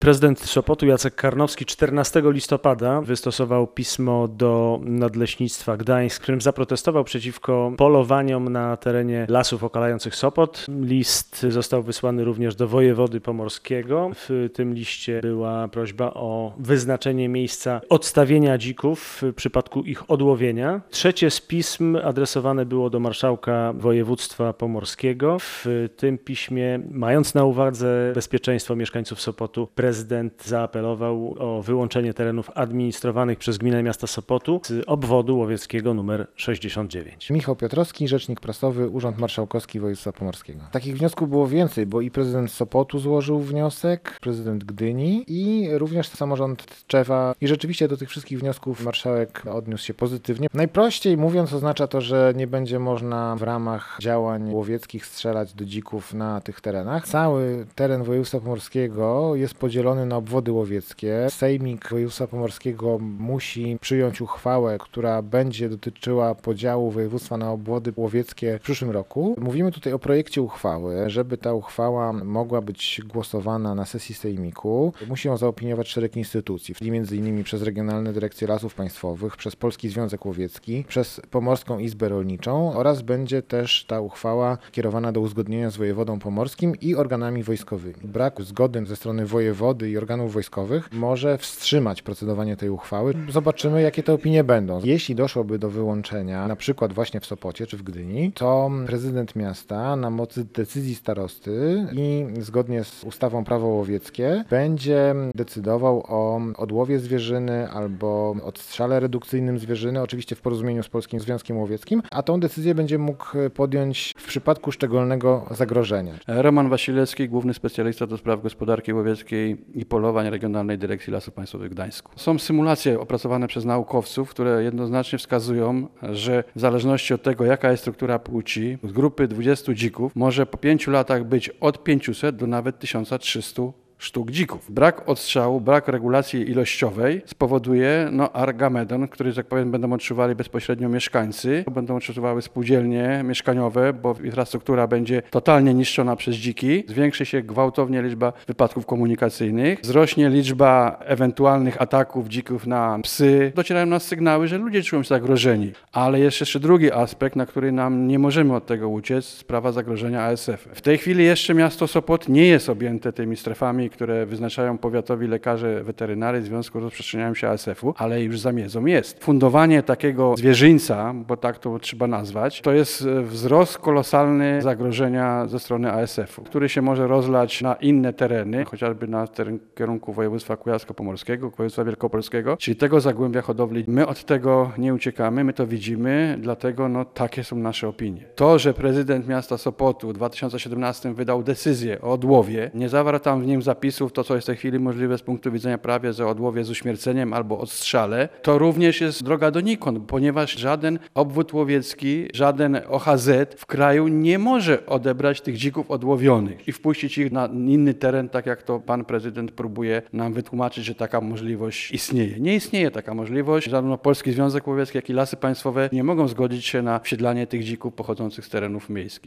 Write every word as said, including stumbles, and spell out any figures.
Prezydent Sopotu Jacek Karnowski czternastego listopada wystosował pismo do Nadleśnictwa Gdańsk, w którym zaprotestował przeciwko polowaniom na terenie lasów okalających Sopot. List został wysłany również do wojewody pomorskiego. W tym liście była prośba o wyznaczenie miejsca odstawienia dzików w przypadku ich odłowienia. Trzecie z pism adresowane było do marszałka województwa pomorskiego. W tym piśmie, mając na uwadze bezpieczeństwo mieszkańców Sopotu, prezydent zaapelował o wyłączenie terenów administrowanych przez Gminę Miasta Sopotu z obwodu łowieckiego numer sześćdziesiąt dziewięć. Michał Piotrowski, rzecznik prasowy, Urząd Marszałkowski Województwa Pomorskiego. Takich wniosków było więcej, bo i prezydent Sopotu złożył wniosek, prezydent Gdyni i również samorząd Tczewa. I rzeczywiście do tych wszystkich wniosków marszałek odniósł się pozytywnie. Najprościej mówiąc oznacza to, że nie będzie można w ramach działań łowieckich strzelać do dzików na tych terenach. Cały teren województwa pomorskiego jest podzielony na obwody łowieckie. Sejmik województwa pomorskiego musi przyjąć uchwałę, która będzie dotyczyła podziału województwa na obwody łowieckie w przyszłym roku. Mówimy tutaj o projekcie uchwały. Żeby ta uchwała mogła być głosowana na sesji sejmiku, musi ją zaopiniować szereg instytucji, między innymi przez Regionalne Dyrekcje Lasów Państwowych, przez Polski Związek Łowiecki, przez Pomorską Izbę Rolniczą oraz będzie też ta uchwała kierowana do uzgodnienia z wojewodą pomorskim i organami wojskowymi. Brak zgody ze strony wojewody i organów wojskowych może wstrzymać procedowanie tej uchwały. Zobaczymy, jakie te opinie będą. Jeśli doszłoby do wyłączenia, na przykład właśnie w Sopocie czy w Gdyni, to prezydent miasta na mocy decyzji starosty i zgodnie z ustawą Prawo łowieckie będzie decydował o odłowie zwierzyny albo odstrzale redukcyjnym zwierzyny, oczywiście w porozumieniu z Polskim Związkiem Łowieckim, a tą decyzję będzie mógł podjąć w przypadku szczególnego zagrożenia. Roman Wasilewski, główny specjalista do spraw gospodarki łowieckiej i polowań Regionalnej Dyrekcji Lasów Państwowych w Gdańsku. Są symulacje opracowane przez naukowców, które jednoznacznie wskazują, że w zależności od tego, jaka jest struktura płci, z grupy dwudziestu dzików może po pięciu latach być od pięciuset do nawet tysiąc trzysta sztuk dzików. Brak odstrzału, brak regulacji ilościowej spowoduje no, argamedon, który, że tak powiem, będą odczuwali bezpośrednio mieszkańcy. Będą odczuwały spółdzielnie mieszkaniowe, bo infrastruktura będzie totalnie niszczona przez dziki. Zwiększy się gwałtownie liczba wypadków komunikacyjnych. Wzrośnie liczba ewentualnych ataków dzików na psy. Docierają nas sygnały, że ludzie czują się zagrożeni. Ale jest jeszcze drugi aspekt, na który nam nie możemy od tego uciec. Sprawa zagrożenia A S F. W tej chwili jeszcze miasto Sopot nie jest objęte tymi strefami, które wyznaczają powiatowi lekarze weterynarii w związku z rozprzestrzenianiem się A S F u, ale już za miedzą jest. Fundowanie takiego zwierzyńca, bo tak to trzeba nazwać, to jest wzrost kolosalny zagrożenia ze strony A S F u, który się może rozlać na inne tereny, chociażby na teren kierunku województwa kujawsko-pomorskiego, województwa wielkopolskiego, czyli tego zagłębia hodowli. My od tego nie uciekamy, my to widzimy, dlatego no, takie są nasze opinie. To, że prezydent miasta Sopotu w dwa tysiące siedemnastym wydał decyzję o odłowie, nie zawarł tam w nim zapisów, to co jest w tej chwili możliwe z punktu widzenia prawie, że odłowie z uśmierceniem albo odstrzale, to również jest droga donikąd, ponieważ żaden obwód łowiecki, żaden O H Z w kraju nie może odebrać tych dzików odłowionych i wpuścić ich na inny teren, tak jak to pan prezydent próbuje nam wytłumaczyć, że taka możliwość istnieje. Nie istnieje taka możliwość. Zarówno Polski Związek Łowiecki, jak i Lasy Państwowe nie mogą zgodzić się na wsiedlanie tych dzików pochodzących z terenów miejskich.